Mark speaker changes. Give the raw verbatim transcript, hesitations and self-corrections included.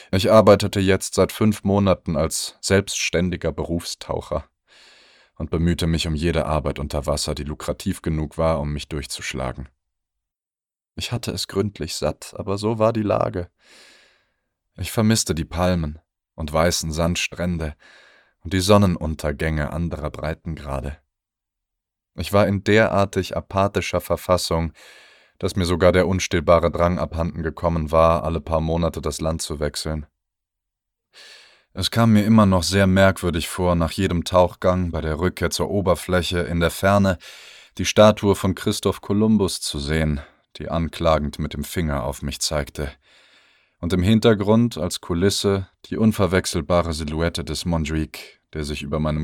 Speaker 1: Ich arbeitete jetzt seit fünf Monaten als selbstständiger Berufstaucher und bemühte mich um jede Arbeit unter Wasser, die lukrativ genug war, um mich durchzuschlagen. Ich hatte es gründlich satt, aber so war die Lage. Ich vermisste die Palmen und weißen Sandstrände und die Sonnenuntergänge anderer Breitengrade. Ich war in derartig apathischer Verfassung, dass mir sogar der unstillbare Drang abhanden gekommen war, alle paar Monate das Land zu wechseln. Es kam mir immer noch sehr merkwürdig vor, nach jedem Tauchgang, bei der Rückkehr zur Oberfläche, in der Ferne die Statue von Christoph Kolumbus zu sehen, die anklagend mit dem Finger auf mich zeigte, und im Hintergrund als Kulisse die unverwechselbare Silhouette des Mondrian, der sich über meinem